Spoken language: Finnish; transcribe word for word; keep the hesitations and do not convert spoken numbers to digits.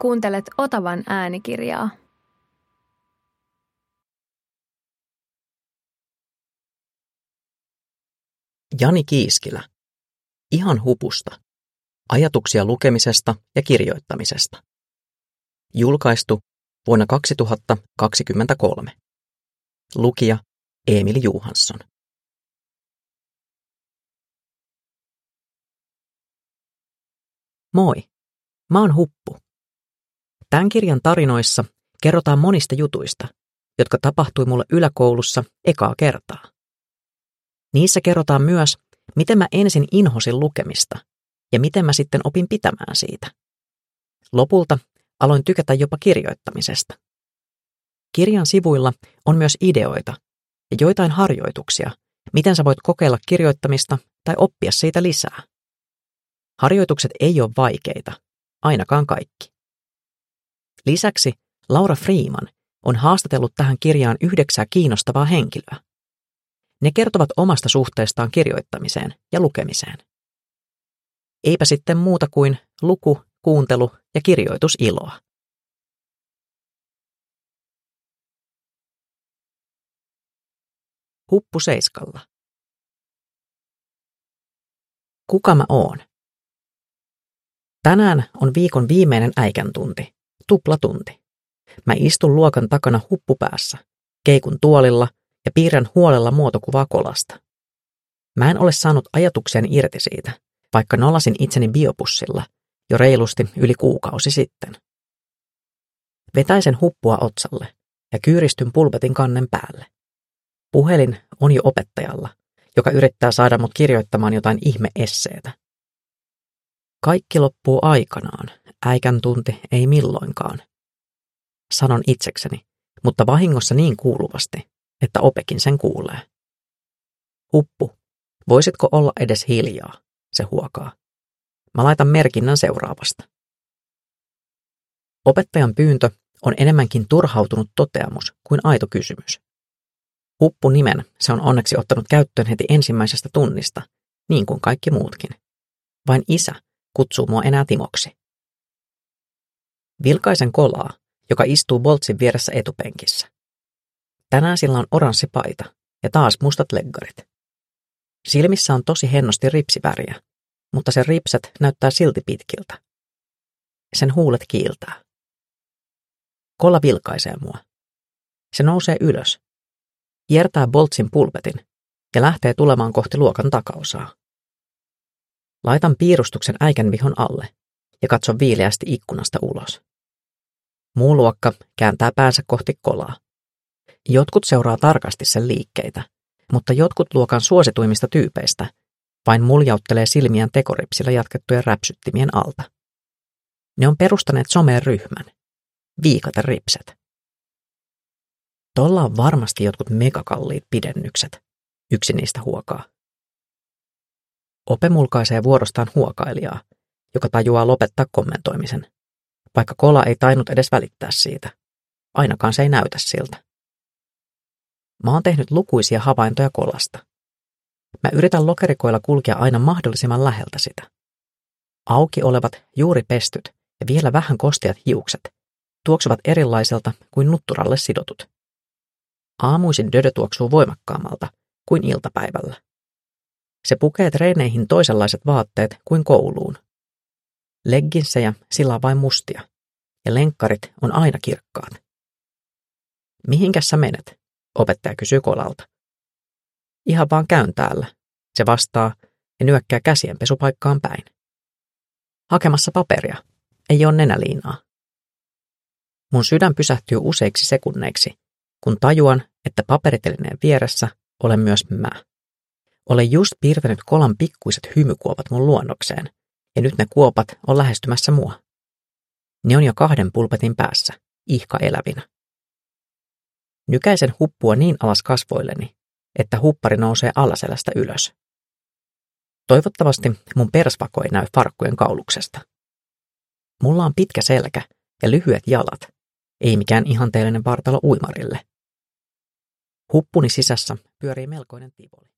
Kuuntelet Otavan äänikirjaa. Jani Kiiskilä. Ihan hupusta. Ajatuksia lukemisesta ja kirjoittamisesta. Julkaistu vuonna kaksituhattakaksikymmentäkolme. Lukija Emil Johansson. Moi, mä oon Huppu. Tämän kirjan tarinoissa kerrotaan monista jutuista, jotka tapahtui mulle yläkoulussa ekaa kertaa. Niissä kerrotaan myös, miten mä ensin inhosin lukemista ja miten mä sitten opin pitämään siitä. Lopulta aloin tykätä jopa kirjoittamisesta. Kirjan sivuilla on myös ideoita ja joitain harjoituksia, miten sä voit kokeilla kirjoittamista tai oppia siitä lisää. Harjoitukset ei ole vaikeita, ainakaan kaikki. Lisäksi Laura Freeman on haastatellut tähän kirjaan yhdeksää kiinnostavaa henkilöä. Ne kertovat omasta suhteestaan kirjoittamiseen ja lukemiseen. Eipä sitten muuta kuin luku, kuuntelu ja kirjoitusiloa. Huppu seiskalla. Kuka mä oon? Tänään on viikon viimeinen äikän tunti, tuplatunti. Mä istun luokan takana huppupäässä, keikun tuolilla ja piirrän huolella muotokuvaa kolasta. Mä en ole saanut ajatukseen irti siitä, vaikka nolasin itseni biopussilla jo reilusti yli kuukausi sitten. Vetäisen huppua otsalle ja kyyristyn pulpetin kannen päälle. Puhelin on jo opettajalla, joka yrittää saada mut kirjoittamaan jotain ihme-esseetä. Kaikki loppuu aikanaan, äikän tunti ei milloinkaan. Sanon itsekseni, mutta vahingossa niin kuuluvasti, että opekin sen kuulee. Huppu, voisitko olla edes hiljaa, se huokaa. Mä laitan merkinnän seuraavasta. Opettajan pyyntö on enemmänkin turhautunut toteamus kuin aito kysymys. Huppu nimen se on onneksi ottanut käyttöön heti ensimmäisestä tunnista, niin kuin kaikki muutkin. Vain isä kutsuu mua enää Timoksi. Vilkaisen kolaa, joka istuu Boltsin vieressä etupenkissä. Tänään sillä on oranssi paita ja taas mustat leggarit. Silmissä on tosi hennosti ripsiväriä, mutta sen ripset näyttää silti pitkiltä. Sen huulet kiiltää. Kola vilkaisee mua. Se nousee ylös, hiertää Boltsin pulpetin ja lähtee tulemaan kohti luokan takaosaa. Laitan piirustuksen äikän vihon alle ja katson viileästi ikkunasta ulos. Muu luokka kääntää päänsä kohti kolaa. Jotkut seuraa tarkasti sen liikkeitä, mutta jotkut luokan suosituimmista tyypeistä vain muljauttelee silmiään tekoripsillä jatkettujen räpsyttimien alta. Ne on perustaneet someen ryhmän. Viikateripset. Tolla on varmasti jotkut megakalliit pidennykset. Yksi niistä huokaa. Ope mulkaisee vuorostaan huokailijaa, joka tajuaa lopettaa kommentoimisen, vaikka kola ei tainnut edes välittää siitä. Ainakaan se ei näytä siltä. Mä oon tehnyt lukuisia havaintoja kolasta. Mä yritän lokerikoilla kulkea aina mahdollisimman läheltä sitä. Auki olevat, juuri pestyt ja vielä vähän kosteat hiukset tuoksuvat erilaiselta kuin nutturalle sidotut. Aamuisin Dödö tuoksuu voimakkaammalta kuin iltapäivällä. Se pukee treeneihin toisenlaiset vaatteet kuin kouluun. Legginsejä sillä on vain mustia, ja lenkkarit on aina kirkkaat. Mihinkäs sä menet? Opettaja kysyy kolalta. Ihan vaan käyn täällä, se vastaa ja nyökkää käsienpesupaikkaan päin. Hakemassa paperia, ei ole nenäliinaa. Mun sydän pysähtyy useiksi sekunneiksi, kun tajuan, että paperitelineen vieressä olen myös mä. Olen just piirtänyt kolan pikkuiset hymykuopat mun luonnokseen, ja nyt ne kuopat on lähestymässä mua. Ne on jo kahden pulpetin päässä, ihka elävinä. Nykäisen huppua niin alas kasvoilleni, että huppari nousee alaselästä ylös. Toivottavasti mun persvako ei näy farkkujen kauluksesta. Mulla on pitkä selkä ja lyhyet jalat, ei mikään ihanteellinen vartalo uimarille. Huppuni sisässä pyörii melkoinen tivoli.